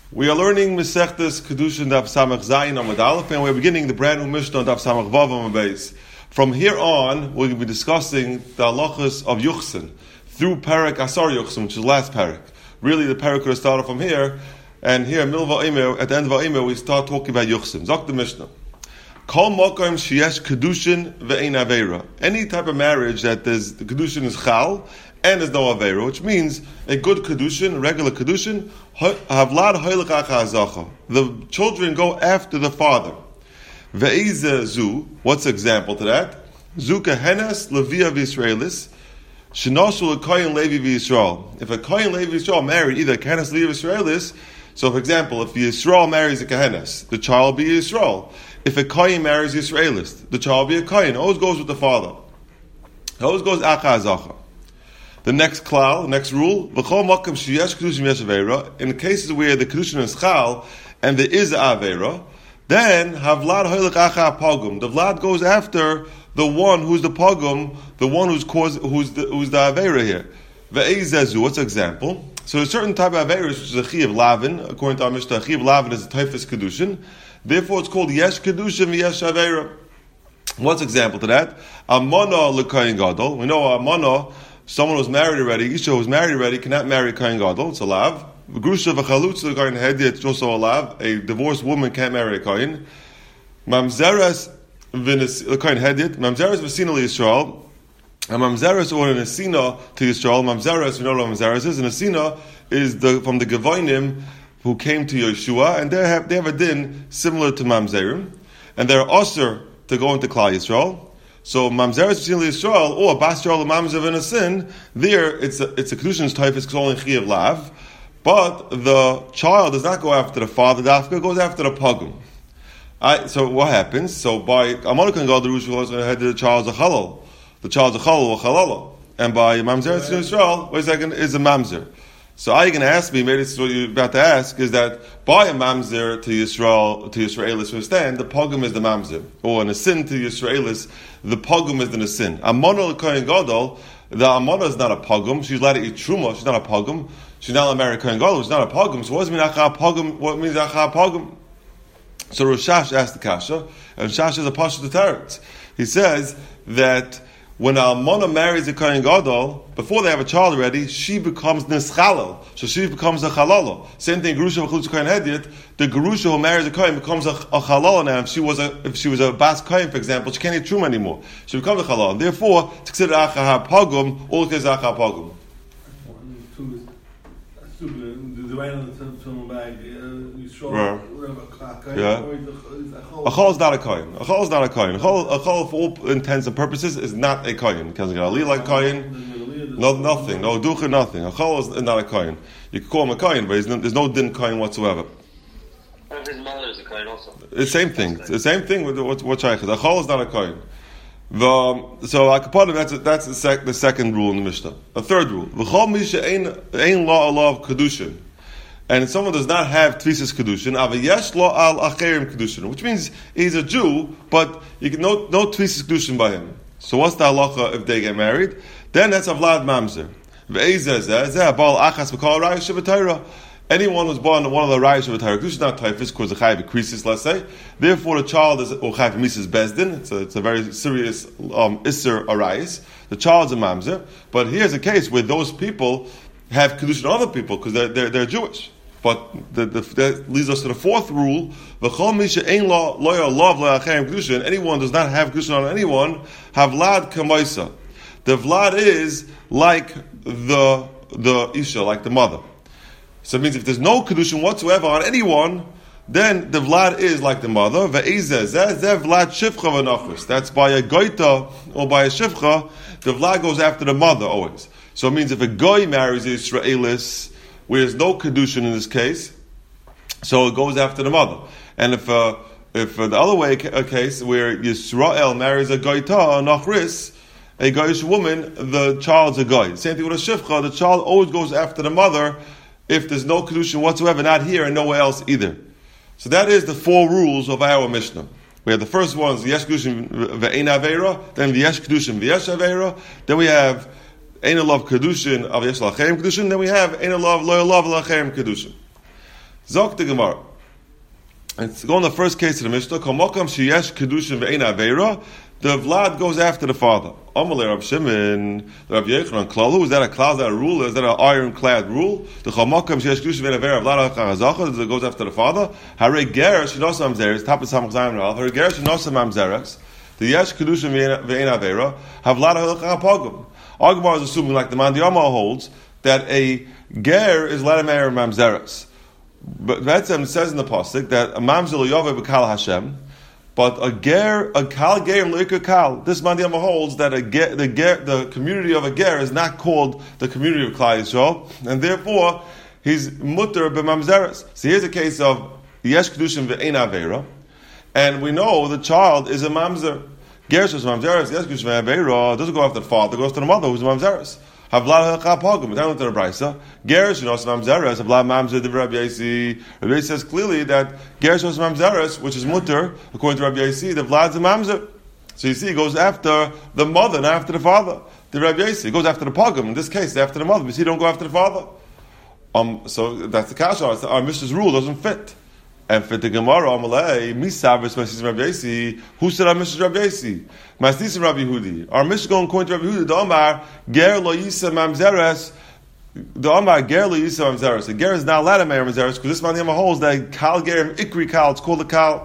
We are learning Masechtas Kedushin Daf Samach Zayin Amud Aleph, and we're beginning the brand new Mishnah Daf Samach Vav Amud Beis. From here on, we're going to be discussing the halachas of Yuchsin through Perek Asar Yuchsin, which is the last Perek. Really, the Perek could have started from here, and here at the end of Va'imeh, we start talking about Yuchsin. Zok the Mishnah. Kol Mokom Sheyesh Kedushin Ve'ein Aveira. Any type of marriage that the Kedushin is Chal, and there's no Aveira, which means a good Kedushin, a regular Kedushin, Havlad Hoylech Acha Azacha. The children go after the father. Ve'eze Zu, what's the example to that? Zu Kehenes Levia V'Yisraelis, Shenosu L'Koyin Levi V'Yisrael. If a Koyin Levi V'Yisrael married either Kehenes Levi V'Yisraelis, so for example, if Yisrael marries a Kehenes, the child will be Yisrael. If a Koyin marries Yisraelis, the child will be a Koyin. It always goes with the father. It always goes Acha Azacha. The next klal, next rule, in the cases where the kedushin is chal and there is avera, then havlad hoylech acha pogum. The vlad goes after the one who's the pogum, the one who's the avera here. Ve'ezezu, what's the example? So a certain type of avera, which is a chi of lavin, according to our Mishnah, a chi of lavin is a typhus kedushin. Therefore, it's called yesh kedushin v'yesh avera. What's the example to that? Amona l'koyin gadol. We know amona. Someone who's married already, Isha who's married already, cannot marry Kohen Gadol, it's a lav. Grusha v'chalutz l'kohen hediyat, it's also a lav. A divorced woman can't marry a Kohen. Mamzeres l'kohen hediyat, Mamzeres v'sina l'Yisrael, and Mamzeres or an Asina to Yisrael. Mamzeres, we know what Mamzeres is, and Asina is from the Gevonim who came to Yeshua, and they have a din similar to Mamzerim, and they're osir to go into Klal Yisrael. So Mamzeres V'Sina Yisrael or Bas Yisrael Mamzer in a sin, there it's a kedushin's type, it's only chi of lav, but the child does not go after the father, the Dafka goes after the pogum. So what happens? So by Amonikan God the Rushul is going to head to the child's a halal. The child's a halal or halala. And by Mamzeres V'Sina Yisrael, wait a second, is a mamzer. So are you going to ask me, maybe this is what you're about to ask, is that by a mamzer to Yisraelis, understand, the pogum is the mamzer. Or in a sin to Yisraelis, the pogum is the sin. Amona l'kohen gadol, the amona is not a pogum. She's allowed to eat truma. She's not a pogum. She's not allowed to marry kohen gadol. She's not a pogum. So what does it mean acha pogum? What means acha pogum? So Rashash asked the kasha, and Rashash is a pasha to teretz. He says that when a almona marries a kohen gadol, before they have a child already, she becomes nischalal. So she becomes a halala. Same thing, gerusha v'chutz kohen hediyat. The gerusha who marries a kohen becomes a halala now. If she was a bas kohen, for example, she can't eat truma anymore. She becomes a halala. And therefore, it's considered acha pogum, or it is acha pogum. Yeah. A chol is not a kohen. A chol is not a kohen. A chol, for all intents and purposes, is not a kohen. It doesn't get a li like kohen. No, nothing. No ducha, nothing. A chol is not a kohen. You can call him a kohen, but there's no din kohen whatsoever. What if his mother is a kohen also? The same thing. The same thing with what shaykh is. A chol is not a kohen. So akapadim, that's the second rule in the Mishnah. A third rule: v'chol misha ein law of kedushin. And someone does not have tvisas kedushin, avayesh lo al acherim kedushin, which means he's a Jew, but you can no tvisas kedushin by him. So what's the halacha if they get married? Then that's a vlad mamzer. Anyone who's born in one of the rayos of a Torah, kedushin is not typhus because the chayav increases, let's say. Therefore, the child is or chayav misas bezdin. It's a very serious isser arayis. The child's a mamzer. But here's a case where those people have kedushin on other people because they're Jewish. But that leads us to the fourth rule: anyone does not have kedushin on anyone. Havlad kamaisa. The vlad is like the isha, like the mother. So it means if there's no kedushin whatsoever on anyone, then the vlad is like the mother. That's by a goita or by a shivcha. The vlad goes after the mother always. So it means if a goy marries an Israelis, where there's no kedushin in this case, so it goes after the mother. And if the other way a case where Yisrael marries a goita, nachris, a goyish woman, the child's a goy. Same thing with a shivcha, the child always goes after the mother if there's no kedushin whatsoever, not here and nowhere else either. So that is the four rules of our Mishnah. We have the first one is yesh kedushin ve'ein avera, then yesh kedushin ve'yesh avera, then we have ein love kedushin of yesh lachem kedushin, then we have ein love loyal love lachem kedushin. Zok the Gemara. And go in the first case of the Mishnah. Kamokam sheyesh kedushin ve'ein aveira. The Vlad goes after the father. Amalei Rav Shimon, Rav Yochanan, Klalu. Is that a klal? Is that a rule? Is that an ironclad rule? The Kamokam sheyesh kedushin ve'ein aveira. Vlad ha'chazacha. It goes after the father. Hare ger shenosa mamzeres. Tapis hamachzayim ra'al. Hare ger shenosa mamzeres. The yesh kedushin ve'ein aveira. Havlad ha'chapogum. Agmar is assuming, like the Mandiyama holds, that a ger is let him marry mamzeres. But Betzem says in the pasuk that a mamzer yove b'kal Hashem, but a kal ger l'ikar kal. This Mandiyama holds that the community of a ger is not called the community of Klal Yisrael, and therefore he's mutter b'mamzeres. So here's a case of yesh kedushin ve'ein aveira, and we know the child is a mamzer. Ger is mamzeres. Yesh kedushin ve'ein aveira doesn't go after the father; it goes to the mother who's a mamzeres. Havlad ha'chapogum. Down to the brisa. Gerish knows mamzeres. Havlad mamzer divrei Rabbi Yosi. Rabbi Yosi says clearly that gerish knows mamzeres, which is mutter, according to Rabbi Yosi, the Vlad's a mamzer. So you see, he goes after the mother, not after the father. The Rabbi Yosi, he goes after the pogum. In this case, after the mother, but he don't go after the father. So that's the kasha. Our Mishnah's rule doesn't fit. And for the Gemara, Amalei, Misavris, Masisim Rabbi Yosi. Who said our Mishnah Rabbi Yosi? Masisim Rabbi Yehudi. Our Mishnah going according to Rabbi Yehudi. The Omar ger lo yisa mamzeres. The Omar ger lo yisa mamzeres. The ger is not allowed to marry mamzeres because this man holds that kal gerim ikri kal. It's called a kal.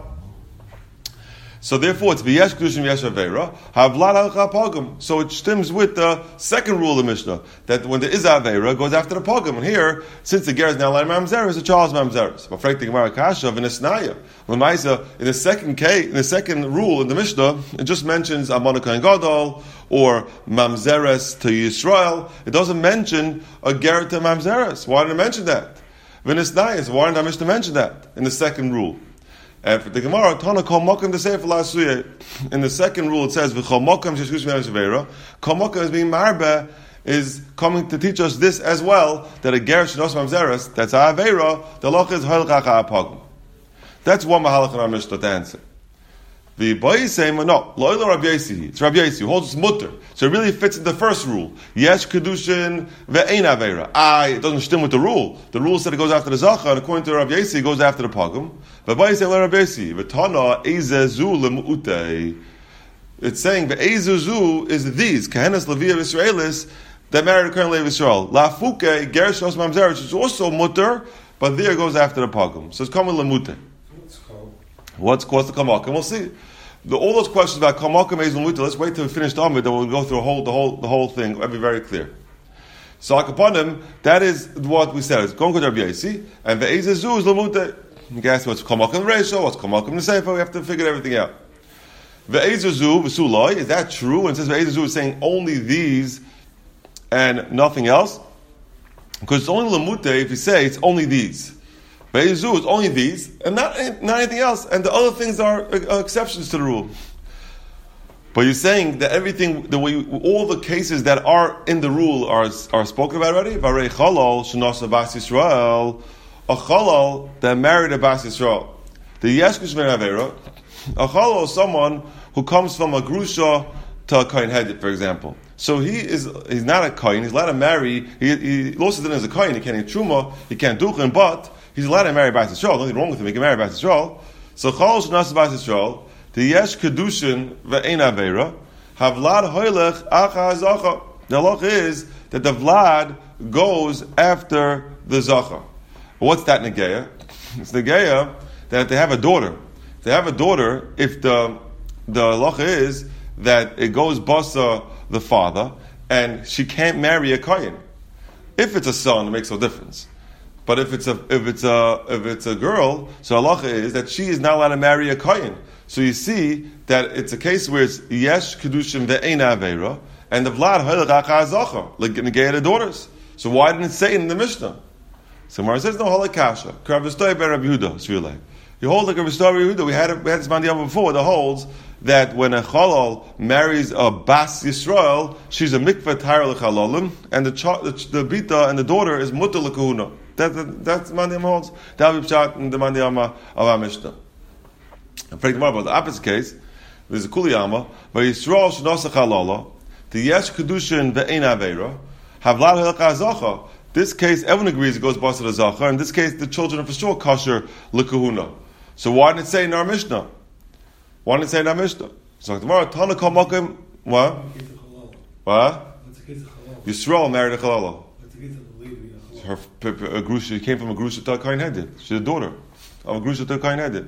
So therefore, it's v'yesh kedushin v'yesh aveira havlad ha'chapogum. So it stems with the second rule of the Mishnah that when there is aveira, it goes after the pogum. And here, since the ger is now allowed mamzeres, the child's mamzeres. But frankly, Gemara kasha v'nesnaya l'maisa in the second case, in the second rule in the Mishnah, it just mentions amana kohen gadol or mamzeres to Yisrael. It doesn't mention a ger to mamzeres. Why didn't it mention that? V'nesnaya. Why didn't the Mishnah mention that in the second rule? And for the Gemara, Tana kol mokum the sefer la'asuye. In the second rule, it says v'chol mokum sheshkush v'yesh aveira. Kol mokum is being marbe is coming to teach us this as well that a ger shenos mamzeres that's a aveira. The loch is halchacha apagum. That's one mahalach in our Mishnah to answer. The boy is saying, no, lo'ila Rabbi Yosi. It's Rabbi Yosi who holds it's mutter. So it really fits in the first rule. Yesh kedushin ve'ein aveira. It doesn't stem with the rule. The rule said it goes after the zacha, and according to Rabbi Yosi, it goes after the pagum. But boy is saying, Rabbi Yosi, v'tana ezezu lemu'utei. It's saying ve'ezezu is these kehenes leviah Israelis that married a current lady of Israel. Lafuke gersh os mamzer, which is also mutter, but there goes after the pagum. So it's coming lemute. What's caused the kamak? And we'll see. All those questions about kamak and mezul, let's wait till we finish the Amid, then we'll go through the whole thing. It'll be very clear. So upon him, that is what we said. It's going to Rabbi Yosi, and the Ezezu is lemute. You can ask what's kamak in the ratio, what's kamak in the sefer. We have to figure everything out. The Ezezu v'suloi, is that true? And it says the Ezezu is saying only these and nothing else, because it's only lemute if you say it's only these. Be'ezu is only these, and not anything else, and the other things are exceptions to the rule. But you're saying that everything, all the cases that are in the rule are spoken about already. Varei chalal shenosa bas Yisrael, a chalal that married a bas Yisrael. The yeshkush ben avera, a chalal is someone who comes from a grusha to a kohen headed, for example. So he's not a kohen. He's allowed to marry. He lost it in as a kohen. He can't eat truma. He can't duchen, but he's allowed to marry Bas Yisrael. Nothing wrong with him. He can marry Bas Yisrael. So Chol Shnas Bas Yisrael, the Yesh Kedushin Ve'ein Aveira, Havlad Hoylech Acha Zacha. The halach is that the Vlad goes after the Zacha. What's that Negeya? It's Negeya that they have a daughter. If they have a daughter, if the halach is that it goes Basa the father, and she can't marry a Kohen. If it's a son, it makes no difference. But if it's a girl, so halacha is that she is not allowed to marry a kohen. So you see that it's a case where it's yesh kedushin ve'ein aveira, and the vlad halach achazacha like negay the daughters. So why didn't it say it in the Mishnah? So Mara says no halakasha. Kravistoi ben Rabbi Yehuda. It's really you hold like a Rabbi Yehuda. We had this mandiyam before. That holds that when a chalal marries a bas Yisrael, she's a mikveh tayr l'chalalim, and the bita and the daughter is mutter l'kahuna. That's mandiyam holds. That will be shot in the mandiyam of our Mishnah. I'm afraid tomorrow about the opposite case. There's a kuliyama, but Yisrael shenosa chalala, the yesh kedushin ve'ein aveira, havlad halakazacha. This case, everyone agrees it goes basa the zachar. In this case, the children are for sure kosher l'kahuna. So why didn't it say in our Mishnah? Why didn't it say in our Mishnah? So tomorrow, Tana kol makom, what? What? Yisrael married a Chalala. Her grusha came from a grusha to a Kohen Hedid. She's a daughter of a grusha to a Kohen Hedid.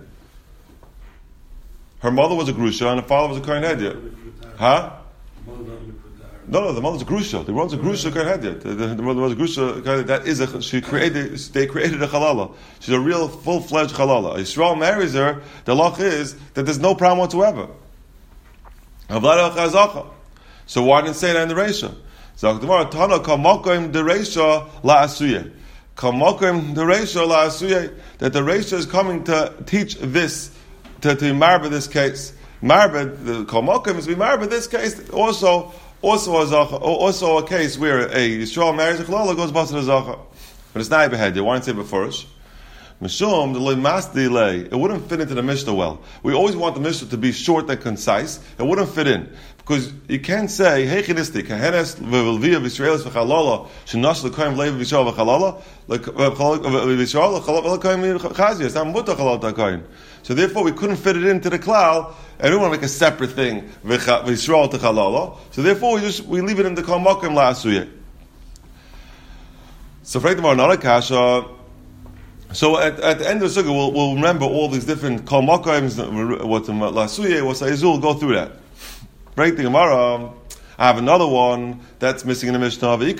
Her mother was a grusha and her father was a Kohen Hedid. Huh? No, the mother's a grusha. The mother's a grusha Kohen Hedid. The mother was a grusha. That is a. They created a Chalala. She's a real full-fledged Chalala. Yisrael marries her. The law is that there's no problem whatsoever. So why didn't it say that in the Reisha? So tomorrow, Tana kamokim the Reisha la asuye. Kamokim the Reisha la asuye. That the Reisha is coming to teach this, to marba this case. Marba, the kamokim is to be marba this case. Also a case where a Yisrael marries a Chalala goes basa the zachar. But it's not beheaded. Why didn't it say beforish? Mishum, the lemas delay, it wouldn't fit into the Mishnah well. We always want the Mishnah to be short and concise. It wouldn't fit in. Because you can't say, hey chinistik, kahenes v'vilviyah v'Yisraelis v'chalala, shenash l'koyim v'leiv v'Yisrael v'chalala, v'Yisrael l'koyim v'chaziyah, it's not muta chalal ta'koyim. So therefore we couldn't fit it into the klal, and we want to make a separate thing, v'Yisrael t'chalala. So therefore we leave it in the kol mokim la'asuyah. So for another kasha, so at the end of the sukkah, we'll remember all these different kol mokims, what's la'asuyah, what's ha'izul, go through that. Break the Gemara. I have another one that's missing in the Mishnah. We know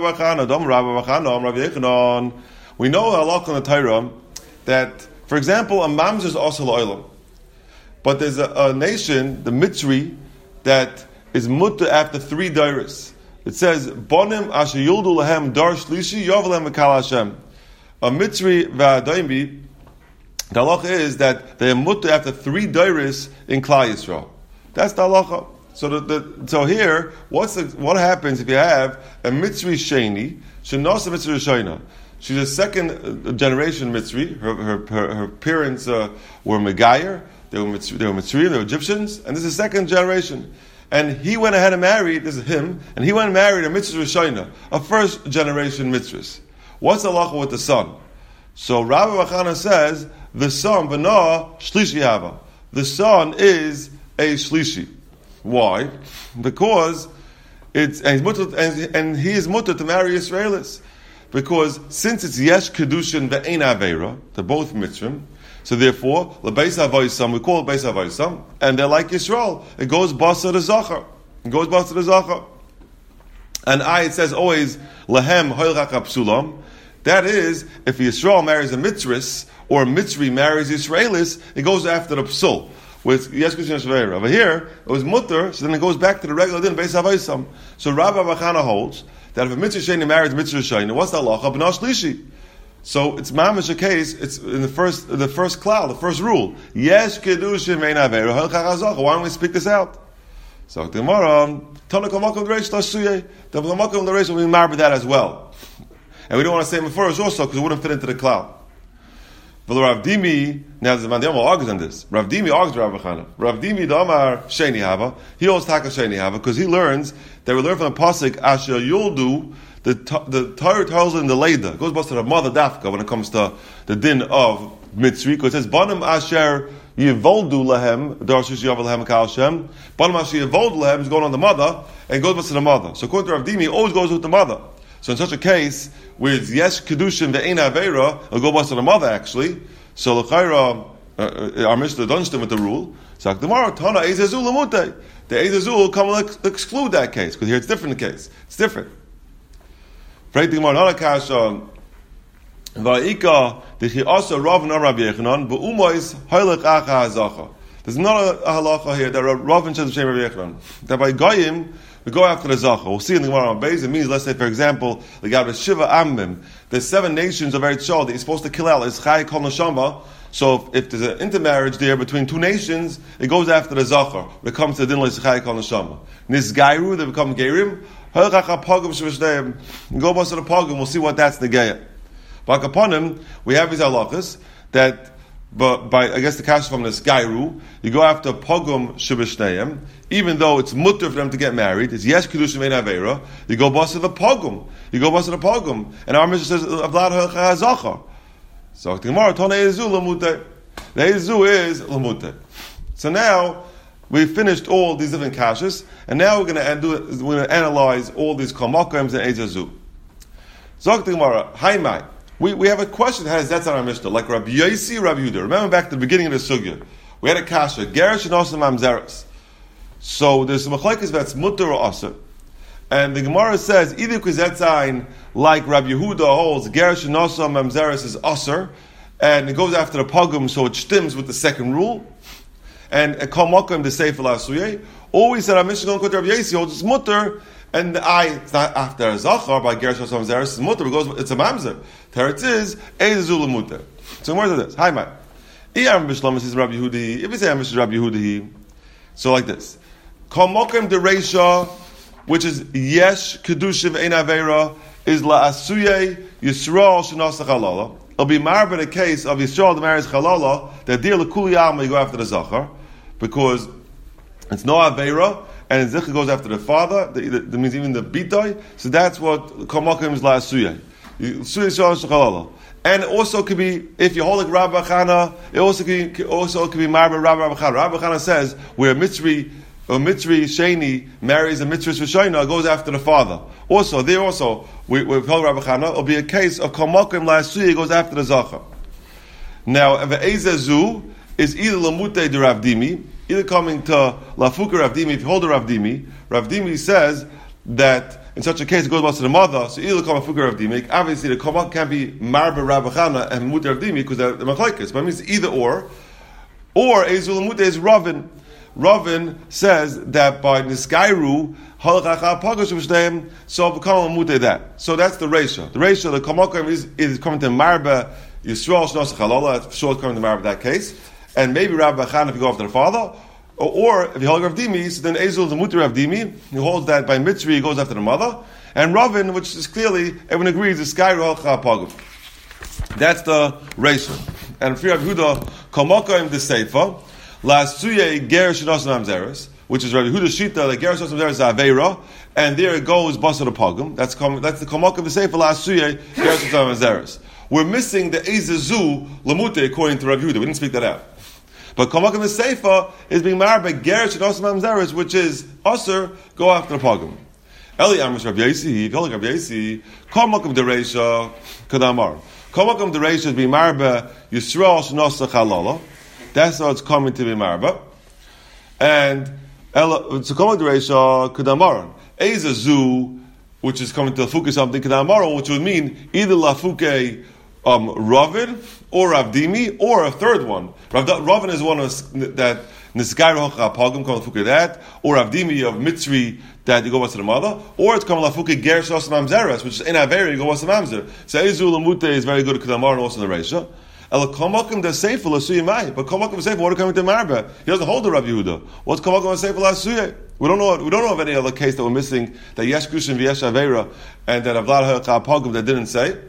halakha in the Torah that, for example, a mamzer is also l'olam, but there's a nation, the Mitzri, that is mutter after 3 dairis. It says, "Bonim asher yuldu lahem dar shlishi yovelem v'kal Hashem." A Mitzri v'adaimi. The halakha is that they are mutter after 3 dairis in Klal Yisrael. That's the halakha. So here, what happens if you have a Mitzri Sheni, Shenasa Mitzri Shena? She's a second generation Mitzri. Her parents were Megayer. They were Mitzri, they were Egyptians, and this is second generation. And he went ahead and married. This is him, and he went and married a Mitzri Shena, a first generation Mitzris. What's the halakha with the son? So Rabbi Bachana says the son B'na Shlishi Hava. The son is a Shlishi. Why? Because he is mutter to marry Israelis. Because since it's yesh kedushin ve'ein aveira, they're both mitzrim. So therefore, lebeis havaisam, we call it beis havaisam, and they're like Yisrael. It goes basa the zachar. And it says always lehem hoilchach psulam. That is, if Yisrael marries a mitzris or a mitzri marries Israelis, it goes after the psul. With yes kedushin shveira. Over here, it was mutter, so then it goes back to the regular din beis havaisam. So Rabbi Bachana holds that if a mitzvah sheni marries mitzvah sheni, what's the halacha? B'na shlishi. So it's mamish a case. It's in the first cloud, the first rule. Yes kedushin ve'ein aveira halcha chazaka. Why don't we speak this out? So the Gemara, Tana kol makom l'reish l'asuyeh. The makom l'reish will be married that as well. And we don't want to say before also because it wouldn't fit into the cloud. But Rav Dimi, now the Mandiyama argues on this. Rav Dimi argues Rav Bachana. Rav Dimi Damar Sheni Hava. He holds Taka Sheni Hava because he learns that we learn from the pasuk Asher Yuldu. The Torah tells in the Leda. It goes back to the mother Dafka when it comes to the din of Mitzri. Because it says Banim Asher Yivoldu Lahem Darshish Yavel Lahem Kal Shem. Banim Asher Yivoldu Lahem is going on the mother and goes back to the mother. So according to Rav Dimi, it always goes with the mother. So in such a case, with yes kedushin ve'ein aveira, it'll go back to the mother actually. So l'chayra, our Mishnah doesn't with the rule. So Gemara Tana Eizazul Lamutei. The Eizazul come and exclude that case because here it's different. The case it's different. Right? The Gemara another kasha. Va'ika dichi asa Rav and Rabbi Yechanan b'umois haylech acha hazacha. There's not a halacha here that Rav and Shem Rabbi Yechanan that by goyim we go after the Zachar. We'll see in the Gemara on Beis. It means, let's say, for example, the Gabra Shiva Amim, there's 7 nations of Eretz Yisrael that you're supposed to kill out. It's Chai Kol Neshama. So if there's an intermarriage there between 2 nations, it goes after the Zachar. When it comes to the din like Chai Kol Neshama. Nisgairu, they become Gerim. Go back to the Pogum, we'll see what that's the Geya. But upon him, we have his halachas that but by, I guess the cash from the Skairu, you go after Pogum Shibishneim, even though it's mutter for them to get married, it's yes Kedushin Vein Avera, you go bust the Pogum. You go bust the Pogum. And our Mishnah says, Avlad HaZachar. So the Gemara, Tone Ezu Lamute. The Ezu is Lamute. So now, we finished all these different kashas, and now we're going to analyze all these Kalmakams and Ezazu. Zok the Gemara, Haimai. We have a question that has that's on our Mishnah, like Rabbi Yosi, Rabbi Yehuda. Remember back to the beginning of the Sugya. We had a kasha, Gerish and Osam Mamzeres. So there's some machlekes that's mutter or aser. And the Gemara says, either Kuzetzain, like Rabbi Yehuda holds, Gerish and Osam Mamzeres is aser, and it goes after the Pogum, so it stims with the second rule. And Kol Mokum, the Sefer Lasuye. Always said, our Mishnah going to Rabbi Yosi holds it's mutter, and it's not after a Zachar, by Gerish Osam Mamzeres, it's mutter, because it's a Mamzer. Teretz is, Eizul mutter. So where's this? Hi, Mike. Iyam Bishlam says Rabbi Yehudi. If we say Amish Rabbi Yehudi, so like this. Kol Mokum de Reisha, which is Yesh Kedushiv Ein Avera, is La Asuye Yisrael Shenas Chalala. It'll be married in a case of Yisrael that marries Chalala, that deal Lekuli Alma, you go after the Zachar, because it's no Avera, and Zikha goes after the father, that means even the Bitoy, so that's what Kol Mokum is La Asuye. Asuye Yisrael Chalala. And it also could be, if you hold like Rabbi Chana, it also could be married by Rabbi Chana. Rabbi Chana says, where a Mitzri Sheni marries a Mitzri Shashayna, goes after the father. Also, we've held Rabbi Chana, it'll be a case of Kalmakim La'asuya, goes after the Zachar. Now, if Ezezu is either Lamute de Rav Dimi, either coming to Lafuka Rav Dimi, if you hold a Rav Dimi says that in such a case, it goes to the mother, so either come a Fuker of Dimik. Obviously, the Kamak can't be Marba Rabbi Chana and Mutter of Dimik because they're Machlaikis. But it means either or Ezul Mutter is Ravin. Ravin says that by Niskairu, so become a Mutter that. So that's the Reisha. The Reisha, the Kamak is coming to Marba Yisrael Shnos Chalala, that's sure coming to Marba that case. And maybe Rabbi Chana if you go after the father. Or if you hold Rav Dimi, so then Ezul is the mutter Rav Dimi. He holds that by Mitzri he goes after the mother. And Ravin, which is clearly, everyone agrees, is Sky Rocha Pagum. That's the ratio. And for Rav Yehuda, Kalmokaim the Seifa, Lasuye Gerish Nosam Amzeres, which is Rav Yehuda Shita, the Gerish Nosam Amzeres is Aveira, and there it goes Basa the Pagum. That's the Kalmokaim the Seifa, Lasuye Gerish Nosam Amzeres. We're missing the Ezezu Lamute according to Rav Yehuda. We didn't speak that out. But Kalmakim the Seifa is being married by Gerish and Osam Amzeres, which is Aser, go after the Pagum. Eli Amish Rabbi Yosi, Rabbi Yosi, Kalmakim the Reisha, Kadamar. Kalmakim the Reisha is being married by Yisrael Shenosa Chalala. That's how it's coming to be married by. And so Kalmakim the Reisha, Kadamar. Ezazu, which is coming to Lafuke something, Kadamar, which would mean either Lafuke Ravin, or Rav Dimi, or a third one. Ravin is one that Nisgai Rocha Pagum come Lafuke that, or Rav Dimi of Mitzri that you go to the mother, or it's come Lafuke Gerish Osam Amzeres, which is in Averi you go to the Mamzer. So Ezul Lamute is very good at Kedamar and also the Reisha. El Kalmakim the Sefer Lasuyimai, but Kalmakim the Sefer, what are coming to Marba? He doesn't hold the Rav Yehuda. What's Kalmakim the Sefer Lasuye? We don't know of any other case that we're missing that Yesh Kushin V'Yesh Avera and that Avlad HaCha Pagum that didn't say.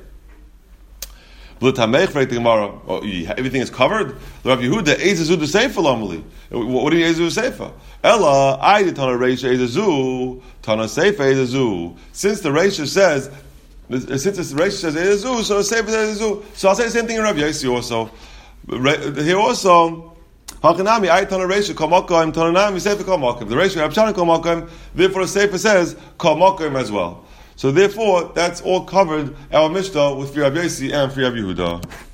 Everything is covered. The Rav Yehuda Ezezu the Sefer Lamali. What do you Ezezu Sefer? Ella I did Tana Reisha Ezezu Tana Sefer Ezezu. Since the Reisha says Ezezu, so the Sefer says Ezezu. So I'll say the same thing in Rav Yosi also. Here also. Hakanami I Tana Reisha Kalmakim Tananami Sefer Kalmakim. The Reisha Rav Shana Kalmakim. Therefore the Sefer says Kalmakim as well. So therefore, that's all covered, our Mishnah, with Rabbi Yosi and Rabbi Yehuda.